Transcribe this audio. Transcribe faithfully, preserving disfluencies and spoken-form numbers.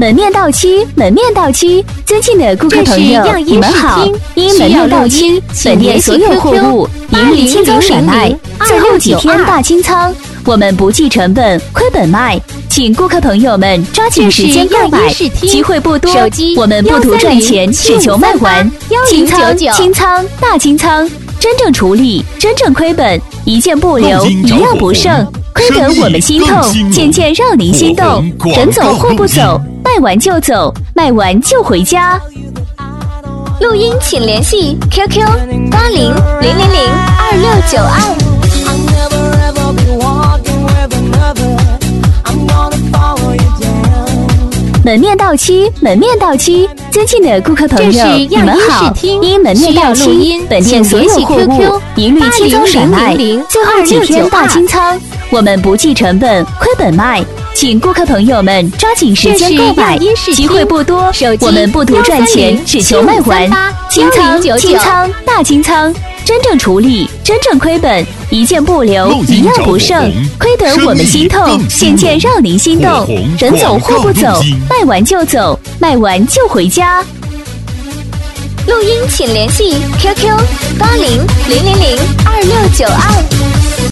门面到期，门面到期，尊敬的顾客朋友，你们好！因门面到期，本店所有货物一律清仓甩卖，最后几天大清仓，我们不计成本，亏本卖。请顾客朋友们抓紧时间购买，机会不多，我们不图赚钱，只求卖完。清仓，清仓，大清仓，真正处理，真正亏本，一件不留，一样不剩。亏得我们心痛，件件让您心动。人走货不走，卖完就走，卖完就回家。 录音请联系 Q Q 八零零零零二六九二。 门面到期，门面到期，尊敬的顾客朋友，你们好！因门面到期，本店所有货物一律清仓甩卖，最后几天大清仓，我们不计成本，亏本卖。请顾客朋友们抓紧时间购买，机会不多，我们不图赚钱，只求卖完。清仓，清仓，大清仓，真正处理，真正亏本，一件不留，一样不剩，亏得我们心痛，件件让您心动。人走货不走，卖完就走，卖完就回家。 录音请联系 Q Q 八零零零零二六九二。